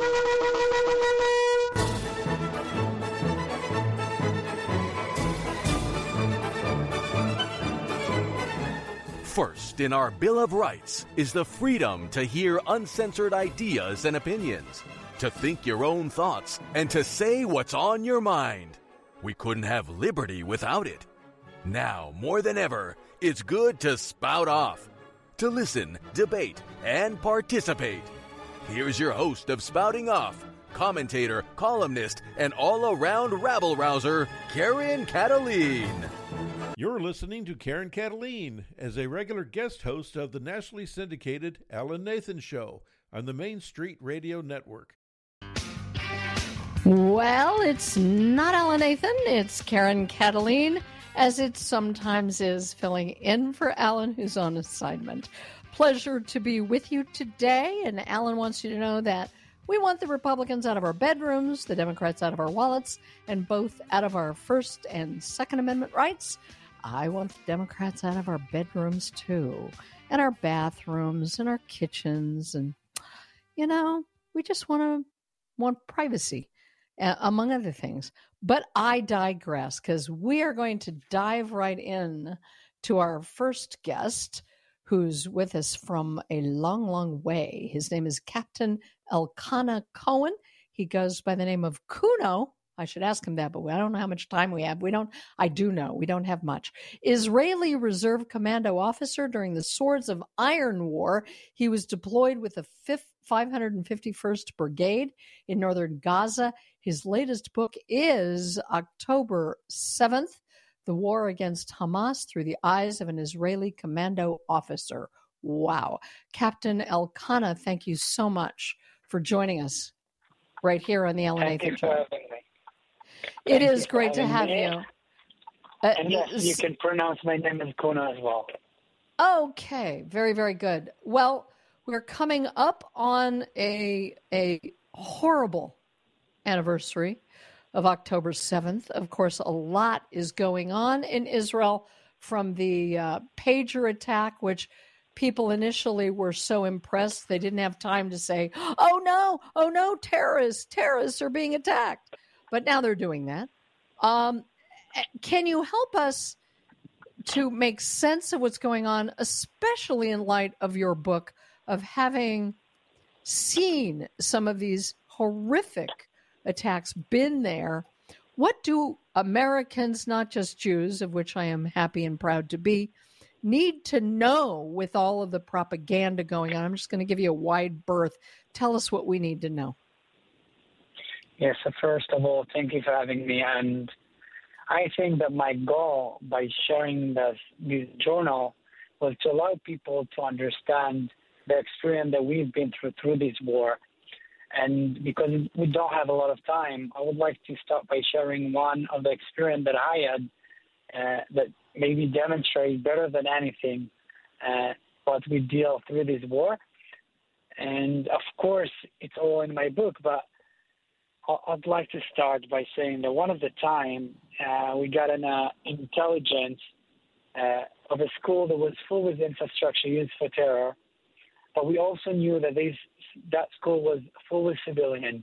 First in our Bill of Rights is the freedom to hear uncensored ideas and opinions, to think your own thoughts, and to say what's on your mind. We couldn't have liberty without it. Now, more than ever, it's good to spout off, to listen, debate, and participate. Here's your host of Spouting Off, commentator, columnist, and all-around rabble-rouser, Karen Kataline. You're listening to Karen Kataline as a regular guest host of the nationally syndicated Alan Nathan Show on the Main Street Radio Network. Well, it's not Alan Nathan, it's Karen Kataline, as it sometimes is, filling in for Alan, who's on assignment. Pleasure to be with you today, and Alan wants you to know that we want the Republicans out of our bedrooms, the Democrats out of our wallets, and both out of our First and Second Amendment rights. I want the Democrats out of our bedrooms, too, and our bathrooms and our kitchens. And, you know, we just want privacy, among other things. But I digress, because we are going to dive right in to our first guest, who's with us from a long, long way. His name is Captain Elkanah Cohen. He goes by the name of Kuno. I should ask him that, but I don't know how much time we have. I do know we don't have much. Israeli Reserve Commando officer during the Swords of Iron War. He was deployed with the 551st Brigade in northern Gaza. His latest book is October 7th, The War Against Hamas Through the Eyes of an Israeli Commando Officer. Wow. Captain Elkanah, thank you so much for joining us right here on the Alan Nathan Show. Thank you for having me. It is great to have you. And yes, you can pronounce my name as Kuno as well. Okay, very, very good. Well, we're coming up on a horrible anniversary of October 7th. Of course, a lot is going on in Israel from the pager attack, which people initially were so impressed they didn't have time to say, oh no, terrorists are being attacked. But now they're doing that. Can you help us to make sense of what's going on, especially in light of your book, of having seen some of these horrific attacks, been there? What do Americans, not just Jews, of which I am happy and proud to be, need to know with all of the propaganda going on? I'm just going to give you a wide berth. Tell us what we need to know. Yes, so first of all, thank you for having me. And I think that my goal by sharing this journal was to allow people to understand the experience that we've been through this war. And because we don't have a lot of time, I would like to start by sharing one of the experience that I had that maybe demonstrates better than anything what we deal through this war. And of course, it's all in my book, but I'd like to start by saying that one of the time we got an intelligence of a school that was full with infrastructure used for terror, but we also knew that that school was full with civilians.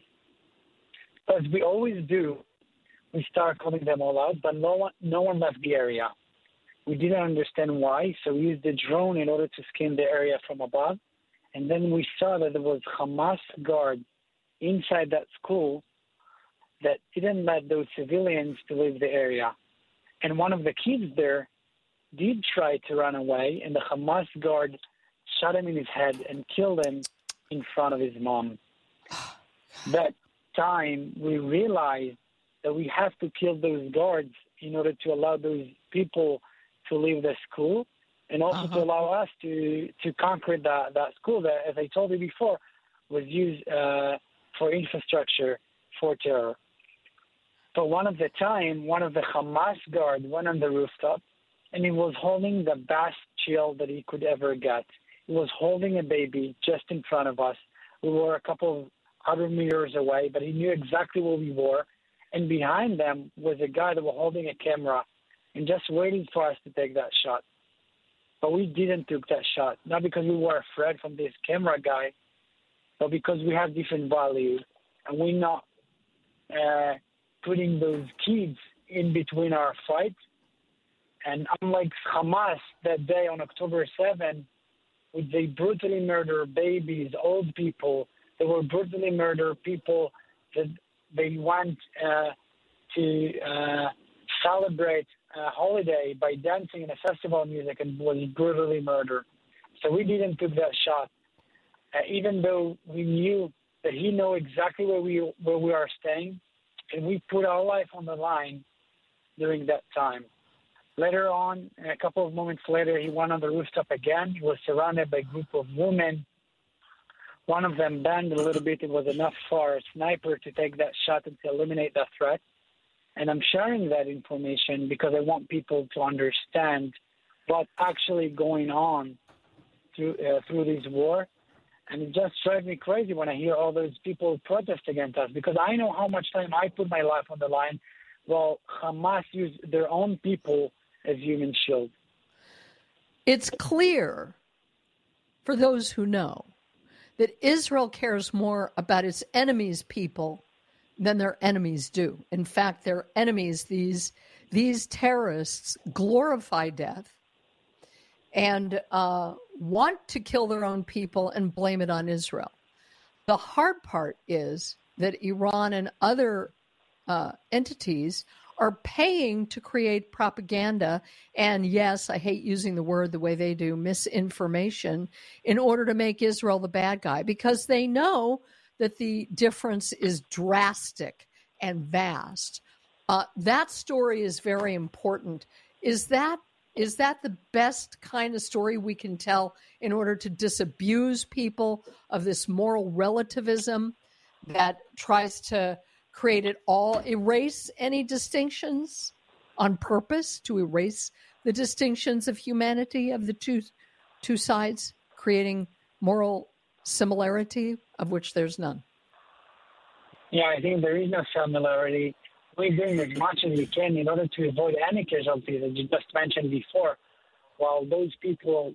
As we always do, we start calling them all out, but no one left the area. We didn't understand why, so we used the drone in order to scan the area from above, and then we saw that there was Hamas guards inside that school that didn't let those civilians to leave the area. And one of the kids there did try to run away, and the Hamas guard shot him in his head and killed him in front of his mom. That time, we realized that we have to kill those guards in order to allow those people to leave the school, and also to allow us to conquer that school that, as I told you before, was used for infrastructure for terror. But one of the Hamas guards went on the rooftop, and he was holding the best shield that he could ever get. He was holding a baby just in front of us. We were a couple of 100 meters away, but he knew exactly where we were. And behind them was a guy that was holding a camera and just waiting for us to take that shot. But we didn't take that shot, not because we were afraid from this camera guy, but because we have different values. and we're not putting those kids in between our fight. And unlike Hamas that day on October 7th, would they brutally murder babies, old people, they will brutally murder people that they want to celebrate a holiday by dancing in a festival music, and was brutally murdered. So we didn't took that shot, even though we knew that he knew exactly where we are staying, and we put our life on the line during that time. Later on, a couple of moments later, he went on the rooftop again. He was surrounded by a group of women. One of them banged a little bit. It was enough for a sniper to take that shot and to eliminate that threat. And I'm sharing that information because I want people to understand what's actually going on through this war. And it just drives me crazy when I hear all those people protest against us, because I know how much time I put my life on the line while Hamas used their own people as human shield. It's clear for those who know that Israel cares more about its enemies' people than their enemies do. In fact, their enemies, these terrorists, glorify death and want to kill their own people and blame it on Israel. The hard part is that Iran and other entities are paying to create propaganda and, yes, I hate using the word the way they do, misinformation, in order to make Israel the bad guy, because they know that the difference is drastic and vast. That story is very important. Is that the best kind of story we can tell in order to disabuse people of this moral relativism that tries to create it all, erase any distinctions on purpose, to erase the distinctions of humanity of the two sides, creating moral similarity of which there's none? Yeah, I think there is no similarity. We're doing as much as we can in order to avoid any casualties, as you just mentioned before, while those people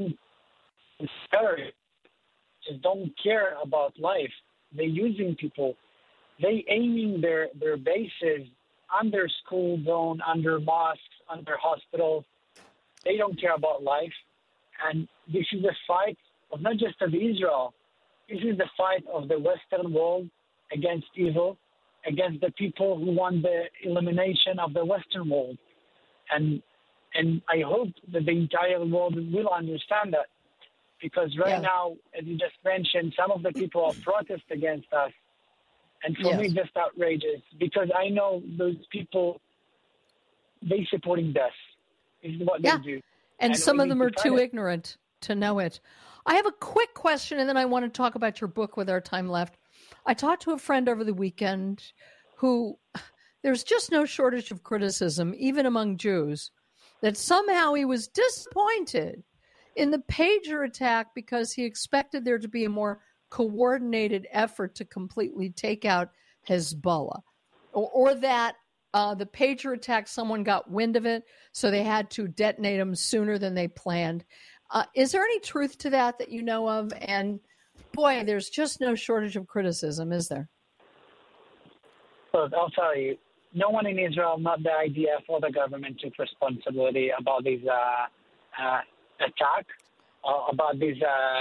just don't care about life. They're using people. They aiming their bases under school zone, under mosques, under hospitals. They don't care about life. And this is a fight of not just of Israel. This is the fight of the Western world against evil, against the people who want the elimination of the Western world. And I hope that the entire world will understand that, because right now, as you just mentioned, some of the people are protest against us. And for me, just outrageous, because I know those people, they supporting death. This is what they do. And some of them are too ignorant to know it. I have a quick question, and then I want to talk about your book with our time left. I talked to a friend over the weekend who, there's just no shortage of criticism, even among Jews, that somehow he was disappointed in the pager attack because he expected there to be a more coordinated effort to completely take out Hezbollah, or that the pager attack, someone got wind of it, so they had to detonate them sooner than they planned. Is there any truth to that you know of? And boy, there's just no shortage of criticism, is there? Look, I'll tell you, no one in Israel, not the IDF or the government, took responsibility about this attack, about this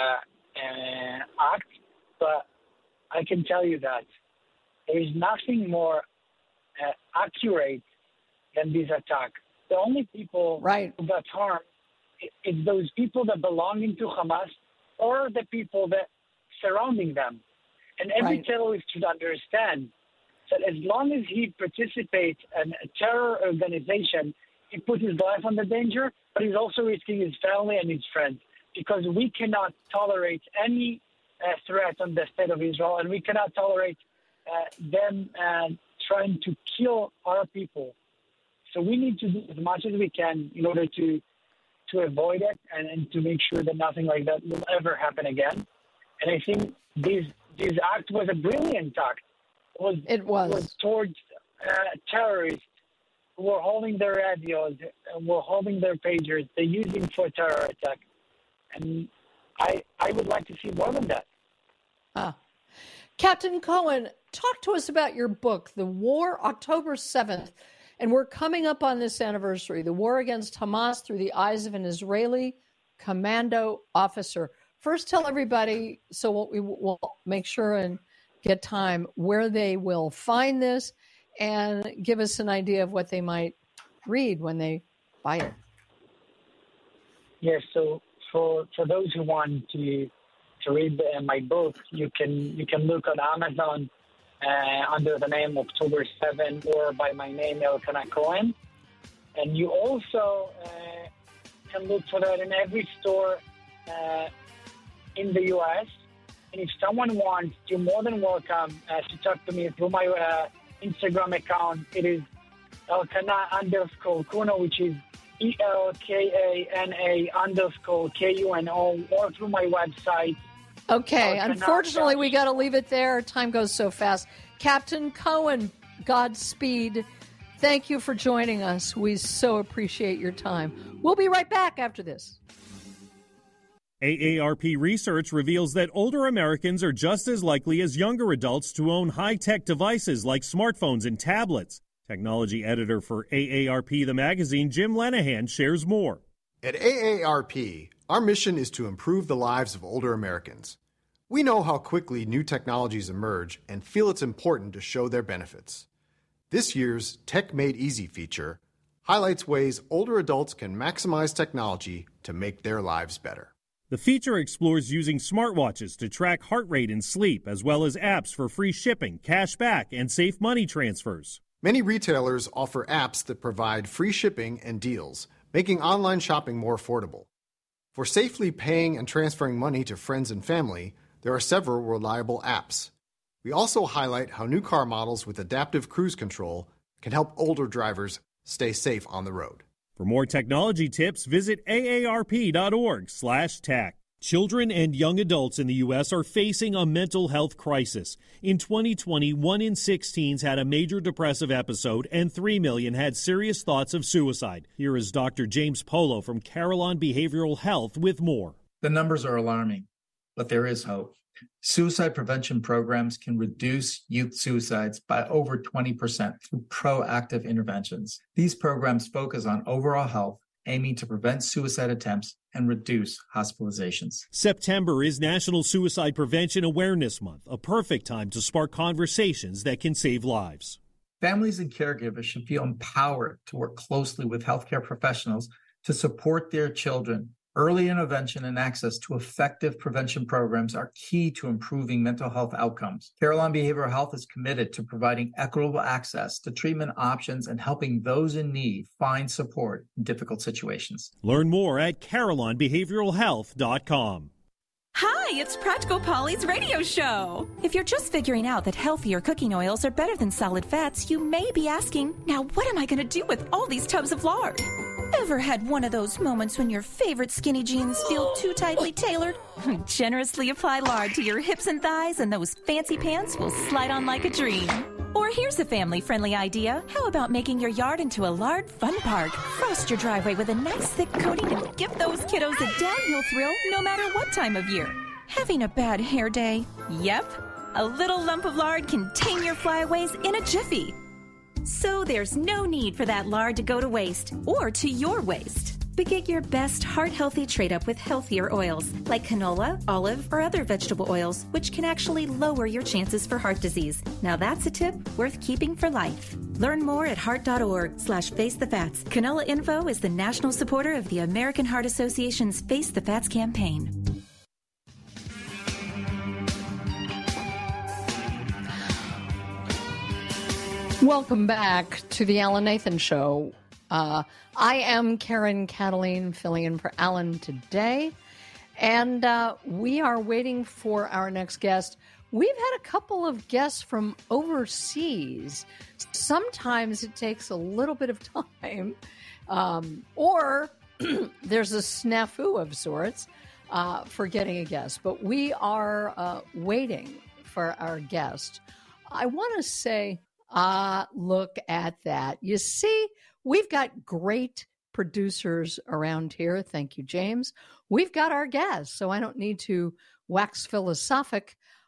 act. But I can tell you that there is nothing more accurate than this attack. The only people who got harmed is those people that belonging to Hamas or the people that surrounding them. And every terrorist should understand that as long as he participates in a terror organization, he puts his life under danger, but he's also risking his family and his friends, because we cannot tolerate any threat on the state of Israel, and we cannot tolerate them trying to kill our people. So we need to do as much as we can in order to avoid it and to make sure that nothing like that will ever happen again. And I think this act was a brilliant act. It was towards terrorists who were holding their radios, were holding their pagers, they're using for terror attack. And I would like to see more than that. Captain Cohen, talk to us about your book, The War, October 7th. And we're coming up on this anniversary, The War Against Hamas Through the Eyes of an Israeli Commando Officer. First, tell everybody, so we will make sure and get time, where they will find this, and give us an idea of what they might read when they buy it. Yes, so for those who want to read my book, you can look on Amazon under the name October 7 or by my name, Elkanah Cohen. And you also can look for that in every store in the U.S. And if someone wants, you're more than welcome to talk to me through my Instagram account. It is Elkanah_Kuno, which is ELKANA_KUNO, or through my website. Okay, unfortunately, we got to leave it there. Time goes so fast. Captain Cohen, Godspeed. Thank you for joining us. We so appreciate your time. We'll be right back after this. AARP research reveals that older Americans are just as likely as younger adults to own high-tech devices like smartphones and tablets. Technology editor for AARP, the magazine, Jim Lenahan, shares more. At AARP, our mission is to improve the lives of older Americans. We know how quickly new technologies emerge and feel it's important to show their benefits. This year's Tech Made Easy feature highlights ways older adults can maximize technology to make their lives better. The feature explores using smartwatches to track heart rate and sleep, as well as apps for free shipping, cash back, and safe money transfers. Many retailers offer apps that provide free shipping and deals, making online shopping more affordable. For safely paying and transferring money to friends and family, there are several reliable apps. We also highlight how new car models with adaptive cruise control can help older drivers stay safe on the road. For more technology tips, visit aarp.org/tech. Children and young adults in the U.S. are facing a mental health crisis. In 2020, 1 in 6 teens had a major depressive episode, and 3 million had serious thoughts of suicide. Here is Dr. James Polo from Carillon Behavioral Health with more. The numbers are alarming, but there is hope. Suicide prevention programs can reduce youth suicides by over 20% through proactive interventions. These programs focus on overall health, aiming to prevent suicide attempts and reduce hospitalizations. September is National Suicide Prevention Awareness Month, a perfect time to spark conversations that can save lives. Families and caregivers should feel empowered to work closely with healthcare professionals to support their children. Early intervention and access to effective prevention programs are key to improving mental health outcomes. Carillon Behavioral Health is committed to providing equitable access to treatment options and helping those in need find support in difficult situations. Learn more at CarillonBehavioralHealth.com. Hi, it's Practical Polly's radio show. If you're just figuring out that healthier cooking oils are better than solid fats, you may be asking, now what am I going to do with all these tubs of lard? Ever had one of those moments when your favorite skinny jeans feel too tightly tailored? Generously apply lard to your hips and thighs and those fancy pants will slide on like a dream. Or here's a family-friendly idea. How about making your yard into a lard fun park? Frost your driveway with a nice thick coating and give those kiddos a downhill thrill no matter what time of year. Having a bad hair day? Yep. A little lump of lard can tame your flyaways in a jiffy. So there's no need for that lard to go to waste or to your waste. But get your best heart-healthy trade-up with healthier oils like canola, olive, or other vegetable oils, which can actually lower your chances for heart disease. Now that's a tip worth keeping for life. Learn more at heart.org/facethefats. Canola Info is the national supporter of the American Heart Association's Face the Fats campaign. Welcome back to the Alan Nathan Show. I am Karen Cataline, filling in for Alan today, and we are waiting for our next guest. We've had a couple of guests from overseas. Sometimes it takes a little bit of time, or there's a snafu of sorts for getting a guest, but we are waiting for our guest. I want to say, look at that. You see, we've got great producers around here. Thank you, James. We've got our guests, so I don't need to wax philosophic.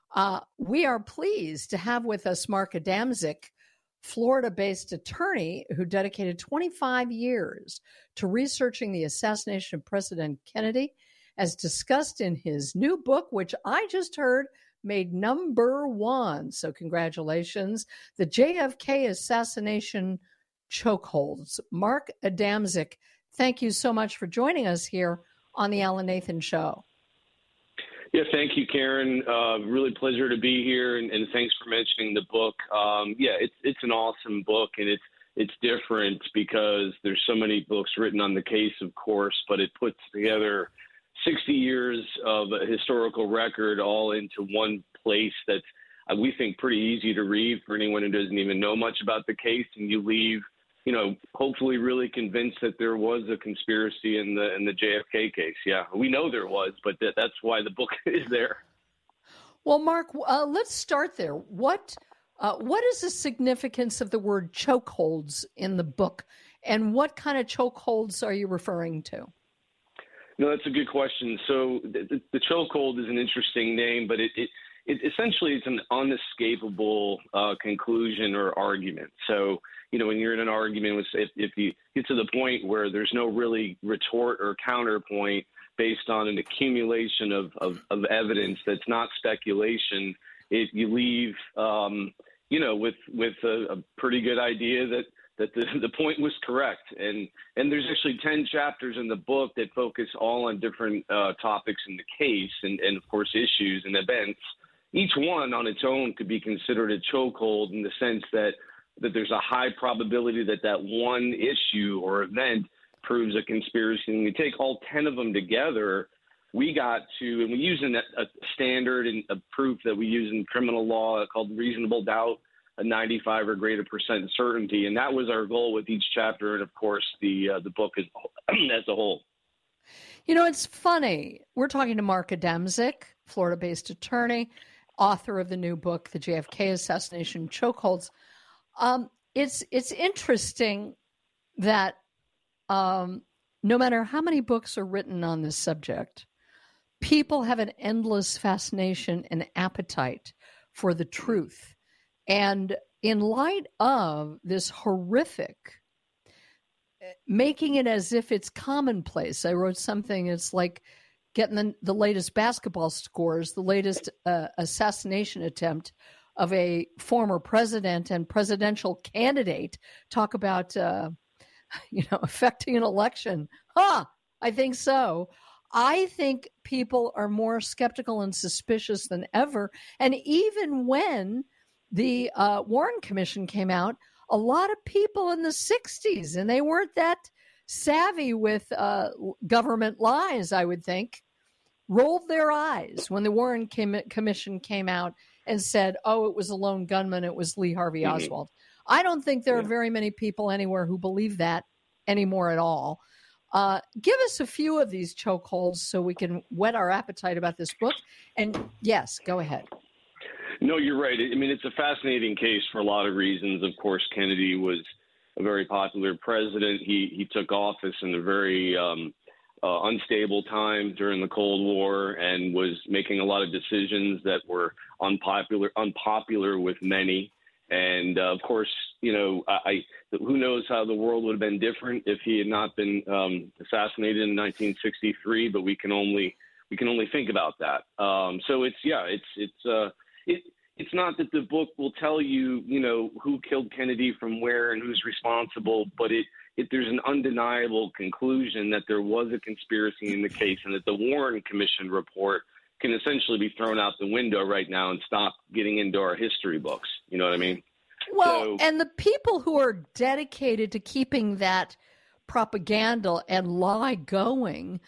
We are pleased to have with us Mark Adamczyk, Florida-based attorney who dedicated 25 years to researching the assassination of President Kennedy, as discussed in his new book, which I just heard made #1. So congratulations. The JFK Assassination Chokeholds. Mark Adamczyk, thank you so much for joining us here on the Alan Nathan Show. Yeah, thank you, Karen. Really pleasure to be here, and thanks for mentioning the book. It's an awesome book, and it's different because there's so many books written on the case, of course, but it puts together 60 years of a historical record all into one place that's, we think, pretty easy to read for anyone who doesn't even know much about the case, and you leave, hopefully really convinced that there was a conspiracy in the JFK case. Yeah, we know there was, but that's why the book is there. Well, Mark, let's start there. What is the significance of the word chokeholds in the book, and what kind of chokeholds are you referring to? No, that's a good question. So the chokehold is an interesting name, but it essentially it's an unescapable conclusion or argument. So, when you're in an argument, if you get to the point where there's no really retort or counterpoint based on an accumulation of evidence that's not speculation, you leave, with a pretty good idea that the point was correct. And there's actually 10 chapters in the book that focus all on different topics in the case and, of course, issues and events. Each one on its own could be considered a chokehold in the sense that there's a high probability that one issue or event proves a conspiracy. And we take all 10 of them together, we got to, and we use a standard and a proof that we use in criminal law called reasonable doubt, a 95 or greater % certainty. And that was our goal with each chapter. And of course, the book as a whole. It's funny. We're talking to Mark Adamczyk, Florida-based attorney, author of the new book, The JFK Assassination Chokeholds. It's interesting that no matter how many books are written on this subject, people have an endless fascination and appetite for the truth. And in light of this horrific, making it as if it's commonplace, I wrote something, it's like getting the latest basketball scores, the latest assassination attempt of a former president and presidential candidate. Talk about, affecting an election. I think so. I think people are more skeptical and suspicious than ever. And even when the Warren Commission came out, a lot of people in the 60s, and they weren't that savvy with government lies, I would think, rolled their eyes when the Warren Commission came out and said, it was a lone gunman, it was Lee Harvey Oswald. I don't think there are very many people anywhere who believe that anymore at all. Give us a few of these chokeholds so we can whet our appetite about this book. And yes, go ahead. No, you're right. I mean, it's a fascinating case for a lot of reasons. Of course, Kennedy was a very popular president. He took office in a very unstable time during the Cold War and was making a lot of decisions that were unpopular with many. And of course, who knows how the world would have been different if he had not been assassinated in 1963. But we can only think about that. So it's not that the book will tell you, who killed Kennedy from where and who's responsible, but there's an undeniable conclusion that there was a conspiracy in the case and that the Warren Commission report can essentially be thrown out the window right now and stop getting into our history books. You know what I mean? Well, and the people who are dedicated to keeping that propaganda and lie going,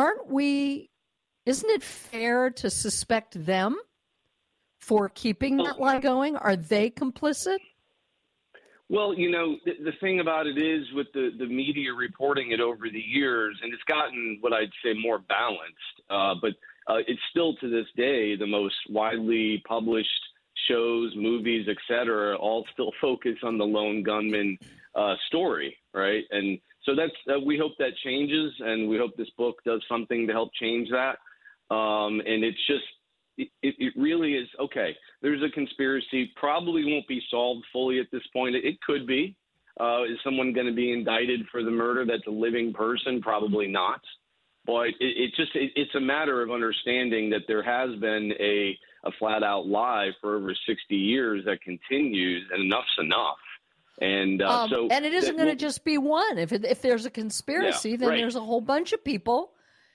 isn't it fair to suspect them for keeping that lie going? Are they complicit? Well, the thing about it is with the media reporting it over the years, and it's gotten what I'd say more balanced, but it's still to this day the most widely published shows, movies, et cetera, all still focus on the lone gunman story, right? And so we hope that changes, and we hope this book does something to help change that. And it's just, it really is, okay, there's a conspiracy, probably won't be solved fully at this point. It could be. Is someone going to be indicted for the murder that's a living person? Probably not. But it's a matter of understanding that there has been a flat-out lie for over 60 years that continues, and enough's enough. And and it isn't going to just be one. If there's a conspiracy, then there's a whole bunch of people.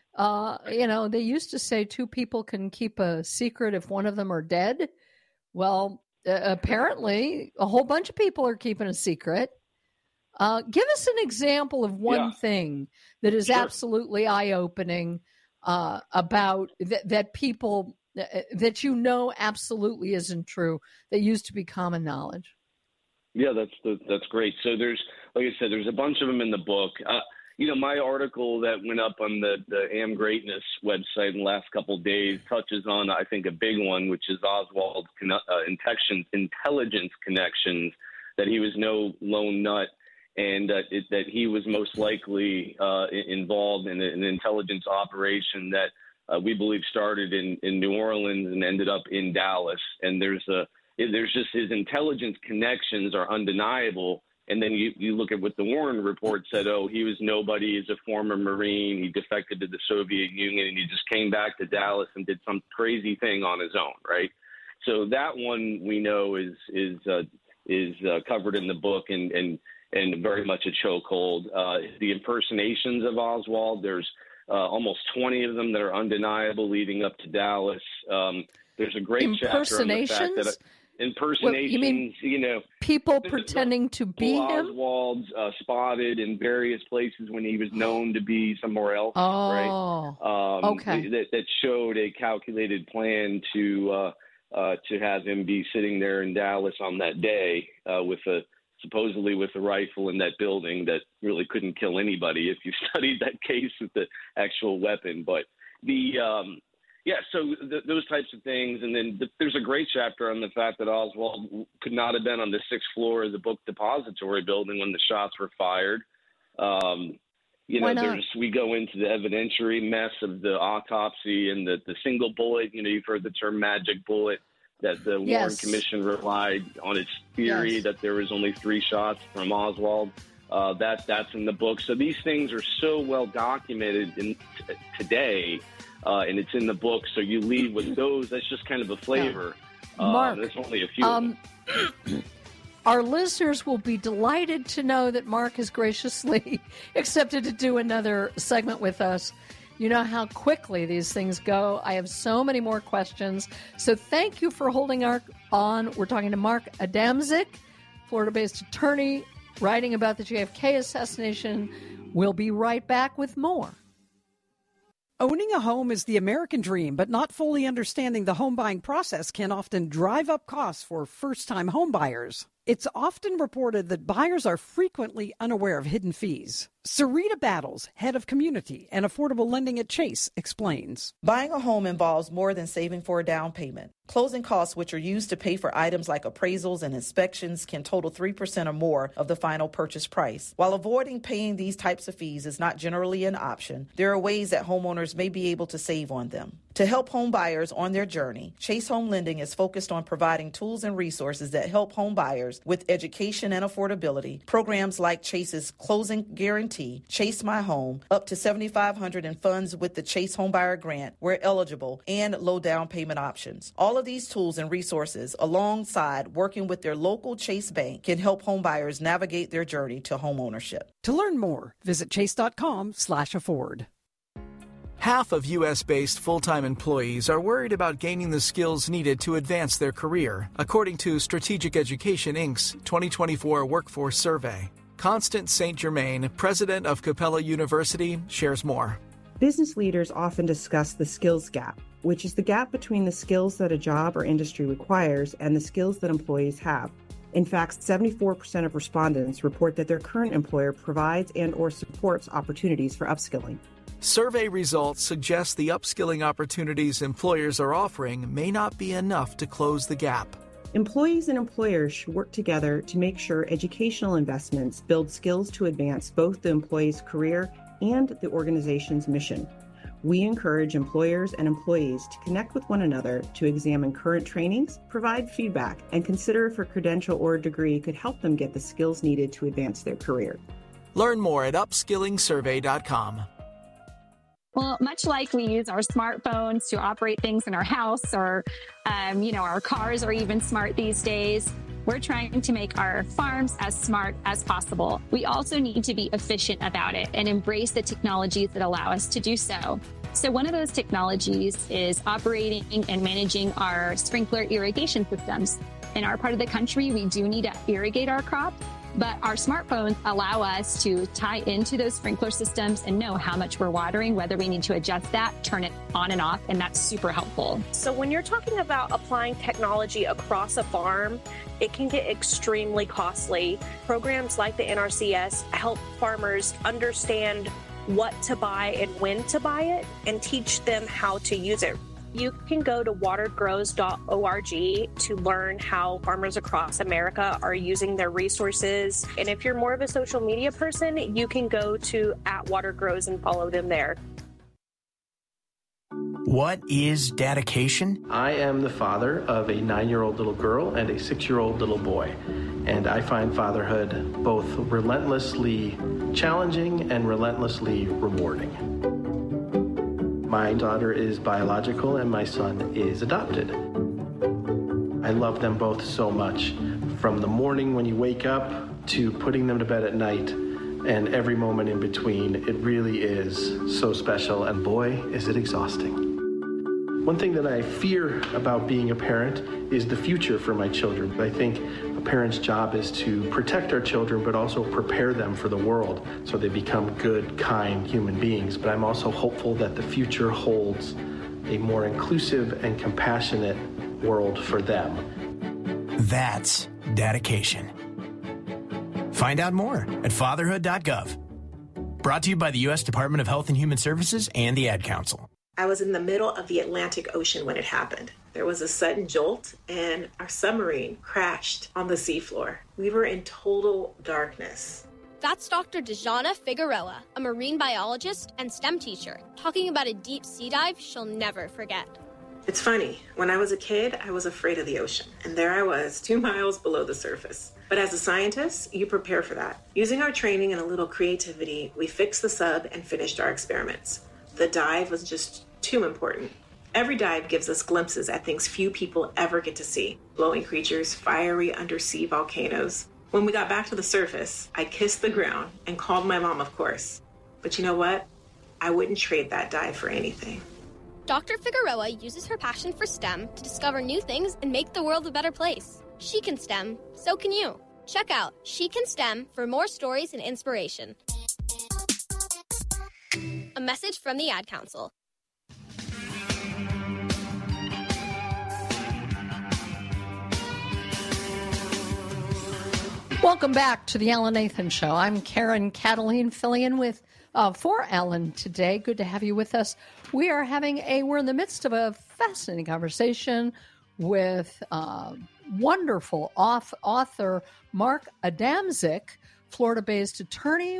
They used to say 2 people can keep a secret if one of them are dead. Well, apparently a whole bunch of people are keeping a secret. Give us an example of one thing that is absolutely eye-opening about that people that absolutely isn't true, that used to be common knowledge. Yeah, that's great. So like I said, there's a bunch of them in the book. My article that went up on the Am Greatness website in the last couple of days touches on, I think, a big one, which is Oswald's intelligence connections, that he was no lone nut, and that he was most likely involved in an intelligence operation that we believe started in New Orleans and ended up in Dallas. And there's just his intelligence connections are undeniable. And then you look at what the Warren report said. Oh, he was nobody. He's a former Marine. He defected to the Soviet Union, and he just came back to Dallas and did some crazy thing on his own, right? So that one we know is covered in the book and very much a chokehold. The impersonations of Oswald, there's almost 20 of them that are undeniable leading up to Dallas. There's a great chapter on the fact that impersonations, you mean people pretending to be him? Oswald's spotted in various places when he was known to be somewhere else, right? Okay. That showed a calculated plan to have him be sitting there in Dallas on that day supposedly with a rifle in that building that really couldn't kill anybody if you studied that case with the actual weapon. But those types of things. And then there's a great chapter on the fact that Oswald could not have been on the 6th floor of the book depository building when the shots were fired. We go into the evidentiary mess of the autopsy and the single bullet. You've heard the term magic bullet, that the Warren Commission relied on its theory that there was only 3 shots from Oswald. That's in the book. So these things are so well documented today, and it's in the book. So you leave with those. That's just kind of a flavor. Mark, there's only a few of them. Our listeners will be delighted to know that Mark has graciously accepted to do another segment with us. You know how quickly these things go. I have so many more questions. So thank you for holding on. We're talking to Mark Adamczyk, Florida-based attorney, writing about the JFK assassination. We'll be right back with more. Owning a home is the American dream, but not fully understanding the home buying process can often drive up costs for first-time home buyers. It's often reported that buyers are frequently unaware of hidden fees. Sarita Battles, head of community and affordable lending at Chase, explains. Buying a home involves more than saving for a down payment. Closing costs, which are used to pay for items like appraisals and inspections, can total 3% or more of the final purchase price. While avoiding paying these types of fees is not generally an option, there are ways that homeowners may be able to save on them. To help home buyers on their journey, Chase Home Lending is focused on providing tools and resources that help home buyers with education and affordability. Programs like Chase's Closing Guarantee, Chase My Home, up to $7,500 in funds with the Chase Homebuyer Grant where eligible, and low down payment options. All of these tools and resources, alongside working with their local Chase Bank, can help home buyers navigate their journey to home ownership. To learn more, visit chase.com/afford. Half of U.S.-based full-time employees are worried about gaining the skills needed to advance their career, according to Strategic Education, Inc.'s 2024 Workforce Survey. Constance St. Germain, president of Capella University, shares more. Business leaders often discuss the skills gap, which is the gap between the skills that a job or industry requires and the skills that employees have. In fact, 74% of respondents report that their current employer provides and or supports opportunities for upskilling. Survey results suggest the upskilling opportunities employers are offering may not be enough to close the gap. Employees and employers should work together to make sure educational investments build skills to advance both the employee's career and the organization's mission. We encourage employers and employees to connect with one another to examine current trainings, provide feedback, and consider if a credential or a degree could help them get the skills needed to advance their career. Learn more at upskillingsurvey.com. Well, much like we use our smartphones to operate things in our house or, our cars are even smart these days, we're trying to make our farms as smart as possible. We also need to be efficient about it and embrace the technologies that allow us to do so. So one of those technologies is operating and managing our sprinkler irrigation systems. In our part of the country, we do need to irrigate our crops, but our smartphones allow us to tie into those sprinkler systems and know how much we're watering, whether we need to adjust that, turn it on and off, and that's super helpful. So when you're talking about applying technology across a farm, it can get extremely costly. Programs like the NRCS help farmers understand what to buy and when to buy it and teach them how to use it. You can go to wateredgrows.org to learn how farmers across America are using their resources. And if you're more of a social media person, you can go to @wateredgrows and follow them there. What is dedication? I am the father of a 9-year-old little girl and a 6-year-old little boy. And I find fatherhood both relentlessly challenging and relentlessly rewarding. My daughter is biological and my son is adopted. I love them both so much. From the morning when you wake up to putting them to bed at night and every moment in between, it really is so special, and boy, is it exhausting. One thing that I fear about being a parent is the future for my children. I think a parent's job is to protect our children, but also prepare them for the world so they become good, kind human beings. But I'm also hopeful that the future holds a more inclusive and compassionate world for them. That's dedication. Find out more at fatherhood.gov. Brought to you by the U.S. Department of Health and Human Services and the Ad Council. I was in the middle of the Atlantic Ocean when it happened. There was a sudden jolt and our submarine crashed on the seafloor. We were in total darkness. That's Dr. Dejana Figueroa, a marine biologist and STEM teacher, talking about a deep sea dive she'll never forget. It's funny, when I was a kid, I was afraid of the ocean, and there I was, 2 miles below the surface. But as a scientist, you prepare for that. Using our training and a little creativity, we fixed the sub and finished our experiments. The dive was just too important. Every dive gives us glimpses at things few people ever get to see. Glowing creatures, fiery undersea volcanoes. When we got back to the surface, I kissed the ground and called my mom, of course. But you know what? I wouldn't trade that dive for anything. Dr. Figueroa uses her passion for STEM to discover new things and make the world a better place. She can STEM, so can you. Check out She Can STEM for more stories and inspiration. A message from the Ad Council. Welcome back to the Alan Nathan Show. I'm Karen Cataline, filling in with for Alan today. Good to have you with us. We're in the midst of a fascinating conversation with wonderful author Mark Adamczyk, Florida-based attorney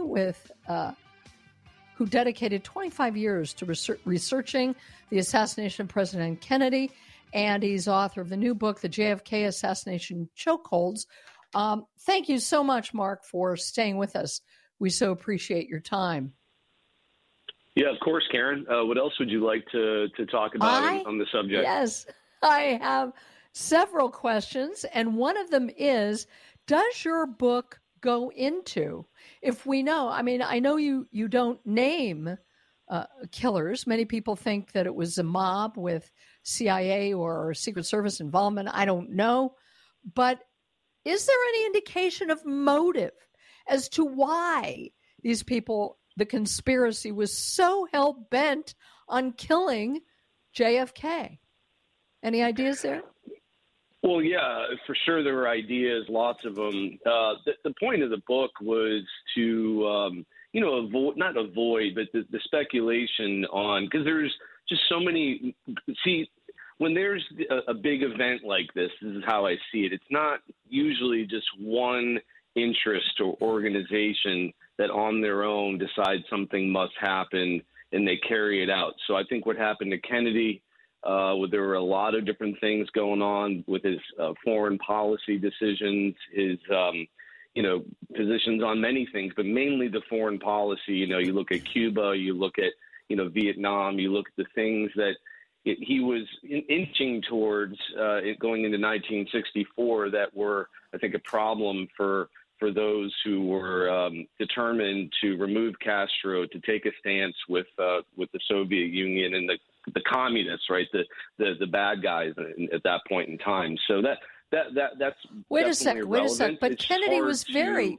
who dedicated 25 years to researching the assassination of President Kennedy, and he's author of the new book, The JFK Assassination Chokeholds. Thank you so much, Mark, for staying with us. We so appreciate your time. Yeah, of course, Karen. What else would you like to talk about on the subject? Yes, I have several questions, and one of them is, does your book go into, if we know, I know you don't name killers. Many people think that it was a mob with CIA or Secret Service involvement. I don't know. But is there any indication of motive as to why these people, the conspiracy, was so hell-bent on killing JFK? Any ideas there? Well, yeah, for sure there were ideas, lots of them. The point of the book was to, not avoid, but the speculation on, because there's just so many, when there's a big event like this is how I see it. It's not usually just one interest or organization that on their own decides something must happen. they carry it out. So I think what happened to Kennedy, there were a lot of different things going on with his foreign policy decisions, his positions on many things, but mainly the foreign policy. You look at Cuba, you look at Vietnam, you look at the things that he was inching towards going into 1964 that were, I think, a problem for those who were determined to remove Castro, to take a stance with the Soviet Union and the communists, right? The bad guys at that point in time. So that's wait a sec. But Kennedy was very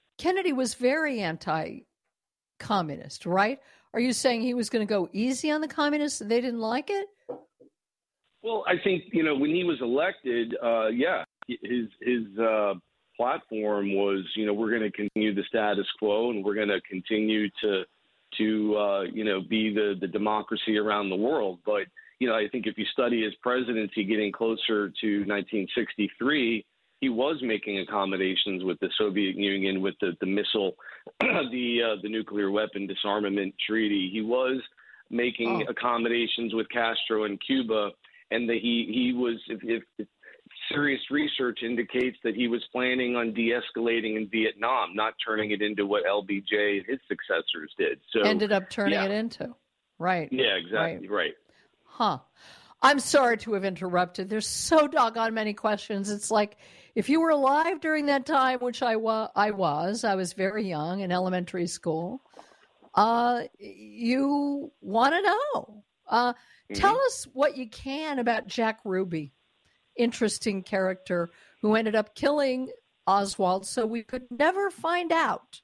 anti-communist, right? Are you saying he was going to go easy on the communists? They didn't like it? Well, I think, when he was elected, his platform was, we're going to continue the status quo, and we're going to continue to be the democracy around the world. But, I think if you study his presidency getting closer to 1963, he was making accommodations with the Soviet Union, with the missile, the nuclear weapon disarmament treaty. He was making accommodations with Castro in Cuba, and that he was, if serious research indicates that he was planning on de-escalating in Vietnam, not turning it into what LBJ and his successors did. So ended up turning it into. Right. Yeah, exactly. Right. Huh. I'm sorry to have interrupted. There's so doggone many questions. It's like, if you were alive during that time, which I was very young in elementary school, you want to know. Tell us what you can about Jack Ruby, interesting character who ended up killing Oswald, so we could never find out,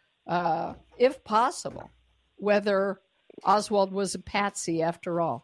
if possible, whether Oswald was a patsy after all.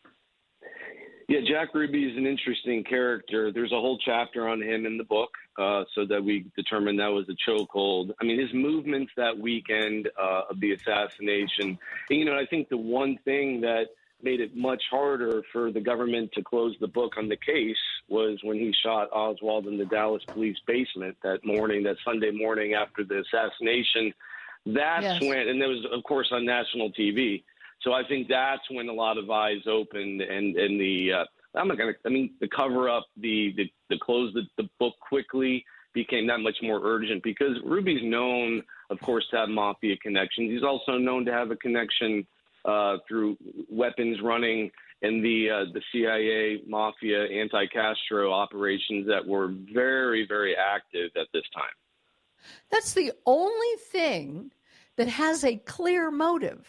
Yeah, Jack Ruby is an interesting character. There's a whole chapter on him in the book, so that we determined that was a chokehold. I mean, his movements that weekend of the assassination, and, I think the one thing that made it much harder for the government to close the book on the case was when he shot Oswald in the Dallas police basement that Sunday morning after the assassination. That's when, and that was, of course, on national TV. So I think that's when a lot of eyes opened, and the cover up, the close the book quickly became that much more urgent, because Ruby's known, of course, to have mafia connections. He's also known to have a connection through weapons running and the CIA mafia anti-Castro operations that were very, very active at this time. That's the only thing that has a clear motive.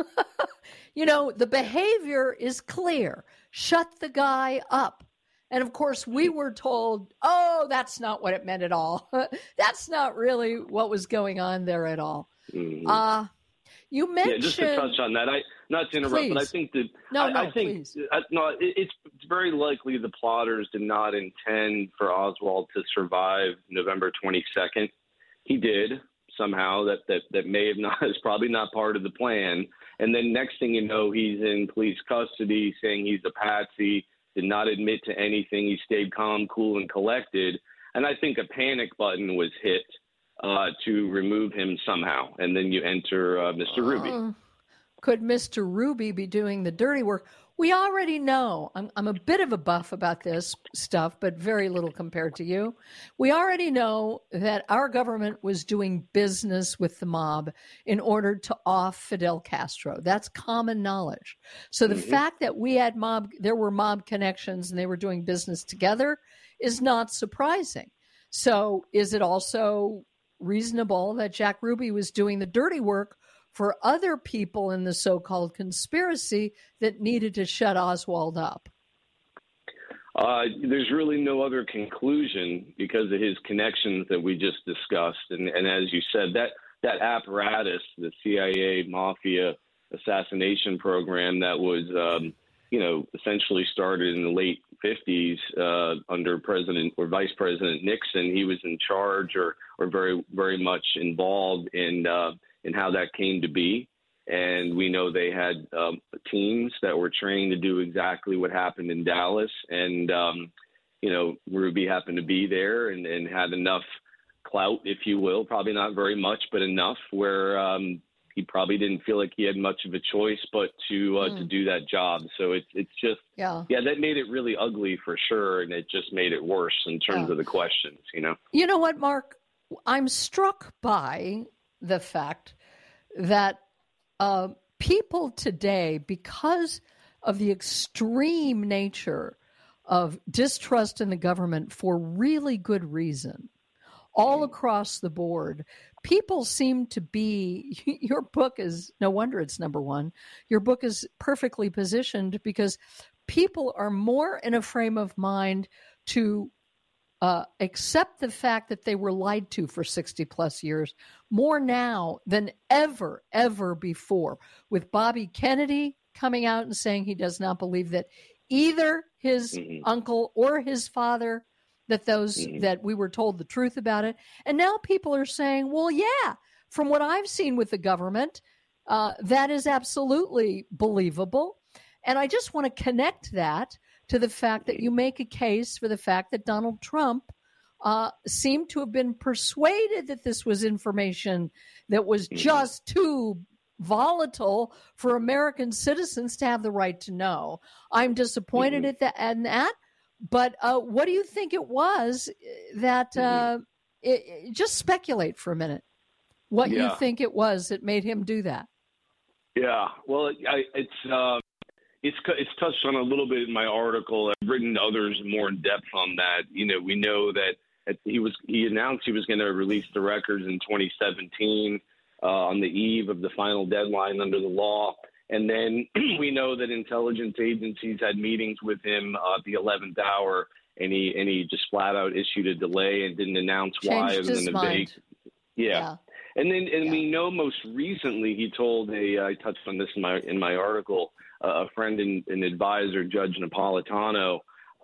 The behavior is clear. Shut the guy up. And of course, we were told, that's not what it meant at all. That's not really what was going on there at all. Mm-hmm. You mentioned, just to touch on that, not to interrupt, please. But I think that it's very likely the plotters did not intend for Oswald to survive November 22nd. He did somehow. That may have not, is probably not part of the plan. And then next thing you know, he's in police custody, saying he's a patsy, did not admit to anything. He stayed calm, cool, and collected. And I think a panic button was hit to remove him somehow. And then you enter Mr. Ruby. Could Mr. Ruby be doing the dirty work? We already know. I'm a bit of a buff about this stuff, but very little compared to you. We already know that our government was doing business with the mob in order to off Fidel Castro. That's common knowledge. So the fact that there were mob connections and they were doing business together is not surprising. So is it also reasonable that Jack Ruby was doing the dirty work for other people in the so-called conspiracy that needed to shut Oswald up? There's really no other conclusion because of his connections that we just discussed. And as you said, that apparatus, the CIA mafia assassination program that was, essentially started in the late 50s under President or Vice President Nixon. He was in charge or very, very much involved in how that came to be. And we know they had teams that were trained to do exactly what happened in Dallas. And, Ruby happened to be there and had enough clout, if you will, probably not very much, but enough where, he probably didn't feel like he had much of a choice but to do that job. So it's just that made it really ugly for sure, and it just made it worse in terms of the questions. You know what, Mark? I'm struck by the fact that people today, because of the extreme nature of distrust in the government for really good reason, all across the board, people seem to be, your book is, no wonder it's number one, your book is perfectly positioned because people are more in a frame of mind to accept the fact that they were lied to for 60 plus years more now than ever before, with Bobby Kennedy coming out and saying he does not believe that either his uncle or his father, that we were told the truth about it. And now people are saying, well, yeah, from what I've seen with the government, that is absolutely believable. And I just want to connect that to the fact that you make a case for the fact that Donald Trump seemed to have been persuaded that this was information that was just too volatile for American citizens to have the right to know. I'm disappointed at that. But what do you think it was that just speculate for a minute what you think it was that made him do that? Yeah, well, it's touched on a little bit in my article. I've written others more in depth on that. We know that he announced he was going to release the records in 2017 on the eve of the final deadline under the law. And then we know that intelligence agencies had meetings with him at the 11th hour, and he just flat out issued a delay and didn't announce why. Changed his mind. And we know most recently he told I touched on this in my article, a friend and advisor, Judge Napolitano.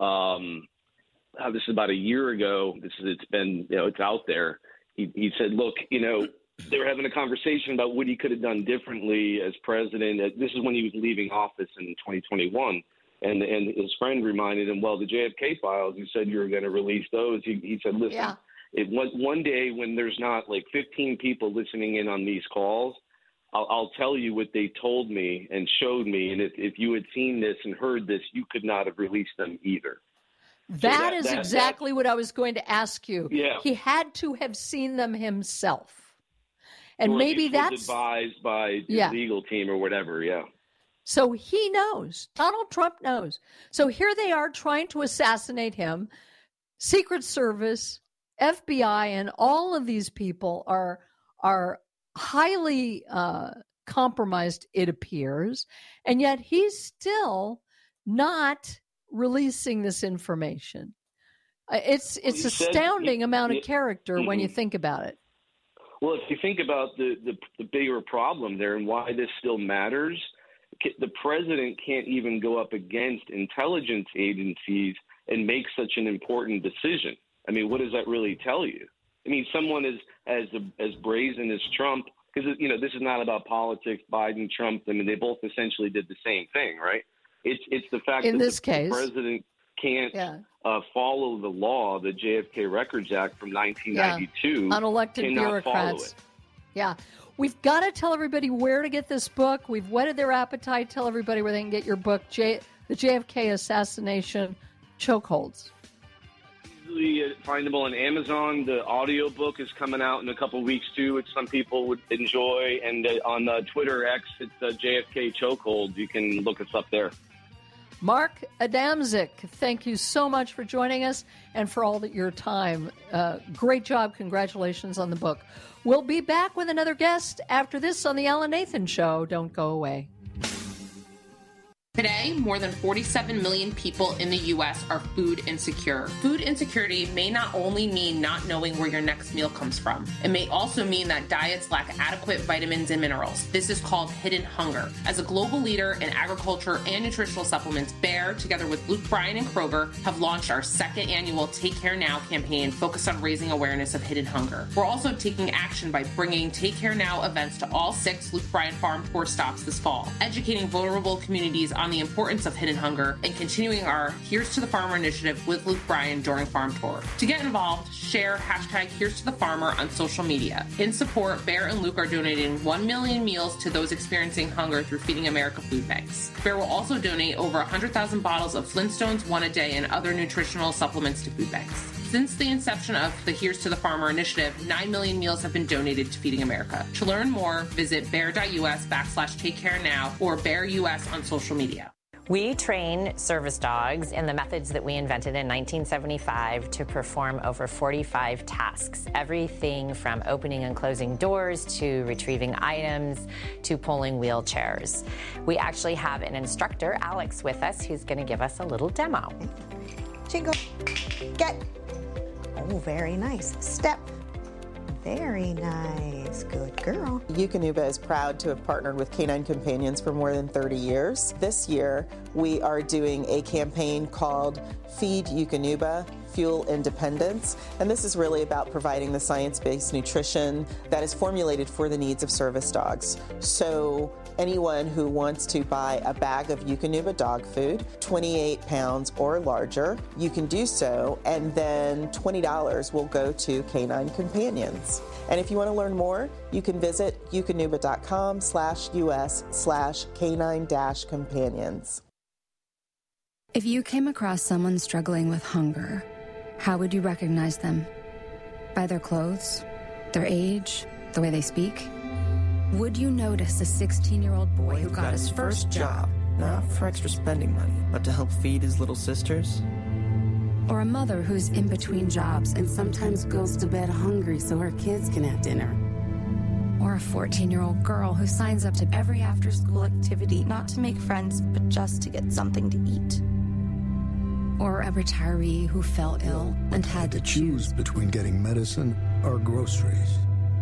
This is about a year ago. It's been it's out there. He said, look, they were having a conversation about what he could have done differently as president. This is when he was leaving office in 2021. And his friend reminded him, well, the JFK files, you said you were going to release those. He said, listen, one day when there's not like 15 people listening in on these calls, I'll tell you what they told me and showed me. And if you had seen this and heard this, you could not have released them either. That is exactly what I was going to ask you. Yeah. He had to have seen them himself. And or maybe that's advised by his legal team or whatever. Yeah. So he knows. Donald Trump knows. So here they are trying to assassinate him. Secret Service, FBI, and all of these people are highly compromised, it appears. And yet he's still not releasing this information. It's astounding amount of character when you think about it. Well, if you think about the bigger problem there and why this still matters, the president can't even go up against intelligence agencies and make such an important decision. I mean, what does that really tell you? I mean, someone as brazen as Trump, because, this is not about politics, Biden, Trump. I mean, they both essentially did the same thing, right? It's the fact that the president can't follow the law, the JFK Records Act from 1992. Unelected bureaucrats. Yeah. We've got to tell everybody where to get this book. We've whetted their appetite. Tell everybody where they can get your book, The JFK Assassination Chokeholds. Easily findable on Amazon. The audiobook is coming out in a couple of weeks, too, which some people would enjoy. And on Twitter X, it's JFK Chokeholds. You can look us up there. Mark Adamczyk, thank you so much for joining us and for all your time. Great job. Congratulations on the book. We'll be back with another guest after this on The Alan Nathan Show. Don't go away. Today, more than 47 million people in the U.S. are food insecure. Food insecurity may not only mean not knowing where your next meal comes from. It may also mean that diets lack adequate vitamins and minerals. This is called hidden hunger. As a global leader in agriculture and nutritional supplements, Bayer, together with Luke Bryan and Kroger, have launched our second annual Take Care Now campaign focused on raising awareness of hidden hunger. We're also taking action by bringing Take Care Now events to all 6 Luke Bryan Farm Tour stops this fall, educating vulnerable communities on on the importance of hidden hunger and continuing our Here's to the Farmer initiative with Luke Bryan during Farm Tour. To get involved, share hashtag Here's to the Farmer on social media. In support, Bear and Luke are donating 1 million meals to those experiencing hunger through Feeding America food banks. Bear will also donate over 100,000 bottles of Flintstones One a Day and other nutritional supplements to food banks. Since the inception of the Here's to the Farmer initiative, 9 million meals have been donated to Feeding America. To learn more, visit bear.us/takecarenow or Bear US on social media. We train service dogs in the methods that we invented in 1975 to perform over 45 tasks. Everything from opening and closing doors to retrieving items to pulling wheelchairs. We actually have an instructor, Alex, with us who's going to give us a little demo. Jingle. Get. Oh, very nice. Step. Very nice. Good girl. Eukanuba is proud to have partnered with Canine Companions for more than 30 years. This year, we are doing a campaign called Feed Eukanuba, Fuel Independence, and this is really about providing the science-based nutrition that is formulated for the needs of service dogs. So anyone who wants to buy a bag of Eukanuba dog food, 28 pounds or larger, you can do so, and then $20 will go to Canine Companions. And if you want to learn more, you can visit eukanuba.com/us/canine-companions. If you came across someone struggling with hunger, how would you recognize them? By their clothes, their age, the way they speak? Would you notice a 16-year-old boy who got his first job, not for extra spending money, but to help feed his little sisters? Or a mother who's in between jobs and sometimes goes to bed hungry so her kids can have dinner? Or a 14-year-old girl who signs up to every after-school activity not to make friends, but just to get something to eat? Or a retiree who fell ill and had to choose between getting medicine or groceries.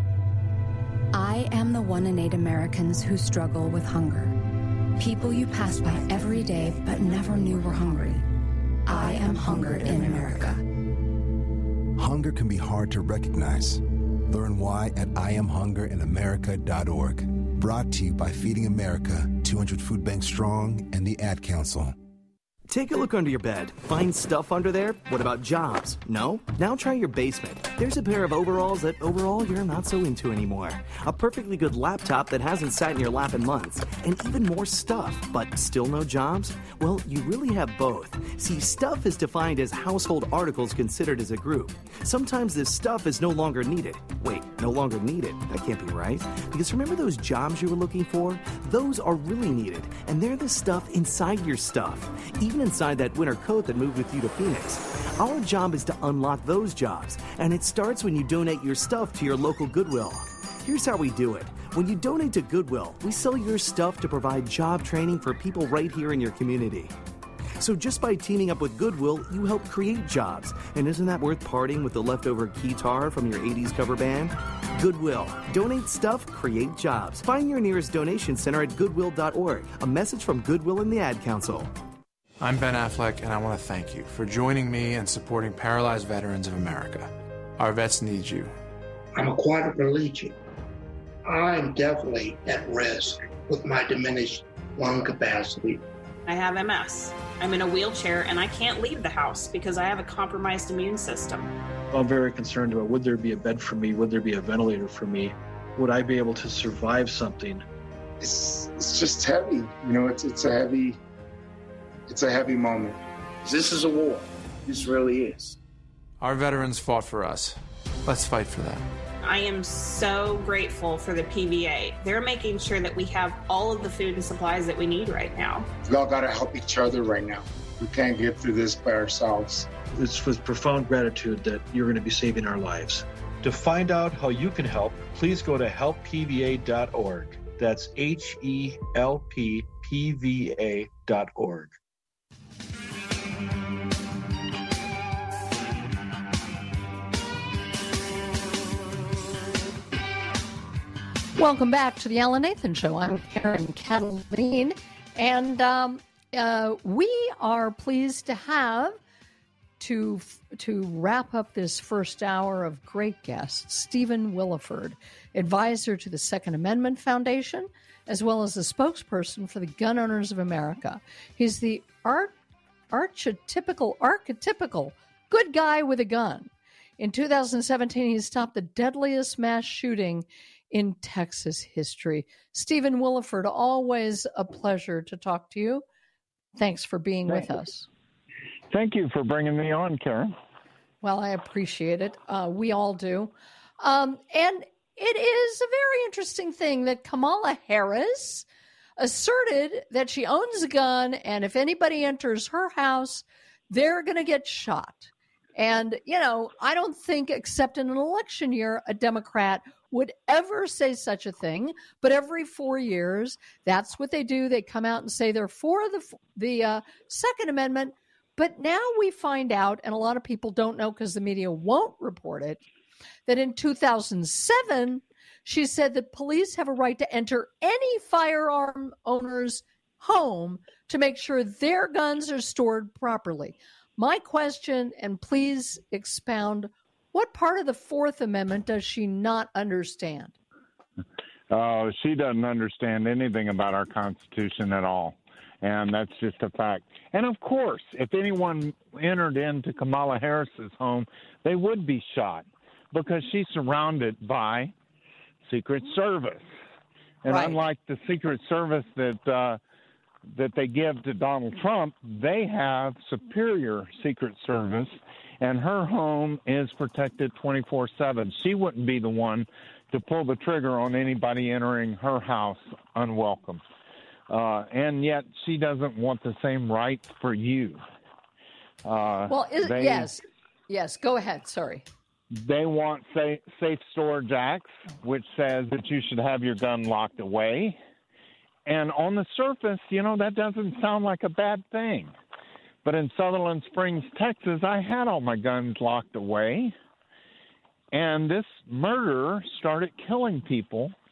I am the 1 in 8 Americans who struggle with hunger. People you pass by every day but never knew were hungry. I am hunger in America. Hunger can be hard to recognize. Learn why at IamHungerInAmerica.org. Brought to you by Feeding America, 200 Food Banks Strong, and the Ad Council. Take a look under your bed. Find stuff under there? What about jobs? No? Now try your basement. There's a pair of overalls that overall you're not so into anymore. A perfectly good laptop that hasn't sat in your lap in months. And even more stuff, but still no jobs? Well, you really have both. See, stuff is defined as household articles considered as a group. Sometimes this stuff is no longer needed. Wait, no longer needed? That can't be right. Because remember those jobs you were looking for? Those are really needed. And they're the stuff inside your stuff. Even inside that winter coat that moved with you to Phoenix. Our job is to unlock those jobs, and it starts when you donate your stuff to your local Goodwill. Here's how we do it. When you donate to Goodwill, we sell your stuff to provide job training for people right here in your community. So just by teaming up with Goodwill, you help create jobs. And isn't that worth parting with the leftover guitar from your 80s cover band? Goodwill. Donate stuff, create jobs. Find your nearest donation center at goodwill.org. A message from Goodwill and the Ad Council. I'm Ben Affleck, and I want to thank you for joining me and supporting Paralyzed Veterans of America. Our vets need you. I'm a quadriplegic. I'm definitely at risk with my diminished lung capacity. I have MS. I'm in a wheelchair, and I can't leave the house because I have a compromised immune system. I'm very concerned about, would there be a bed for me? Would there be a ventilator for me? Would I be able to survive something? It's just heavy. You know, it's a heavy moment. This is a war. This really is. Our veterans fought for us. Let's fight for them. I am so grateful for the PVA. They're making sure that we have all of the food and supplies that we need right now. We all got to help each other right now. We can't get through this by ourselves. It's with profound gratitude that you're going to be saving our lives. To find out how you can help, please go to helppva.org. That's HELPPVA.org. Welcome back to the Alan Nathan Show. I'm Karen Cataline, and we are pleased to have to wrap up this first hour of great guests, Stephen Willeford, advisor to the Second Amendment Foundation, as well as a spokesperson for the Gun Owners of America. He's the archetypical good guy with a gun. In 2017, he stopped the deadliest mass shooting in Texas history. Stephen Willeford, always a pleasure to talk to you. Thanks for being with us. Thank you for bringing me on, Karen. Well, I appreciate it. We all do. And it is a very interesting thing that Kamala Harris asserted that she owns a gun, and if anybody enters her house, they're going to get shot. And, you know, I don't think, except in an election year, a Democrat would ever say such a thing. But every 4 years, that's what they do. They come out and say they're for the Second Amendment. But now we find out, and a lot of people don't know because the media won't report it, that in 2007, she said that police have a right to enter any firearm owner's home to make sure their guns are stored properly. My question, and please expound, what part of the Fourth Amendment does she not understand? She doesn't understand anything about our Constitution at all. And that's just a fact. And, of course, if anyone entered into Kamala Harris's home, they would be shot because she's surrounded by Secret Service. And unlike the Secret Service that they give to Donald Trump, they have superior Secret Service, and her home is protected 24/7. She wouldn't be the one to pull the trigger on anybody entering her house unwelcome. And yet she doesn't want the same rights for you. Yes, go ahead. Sorry. They want Safe Storage Acts, which says that you should have your gun locked away. And on the surface, you know, that doesn't sound like a bad thing. But in Sutherland Springs, Texas, I had all my guns locked away. And this murderer started killing people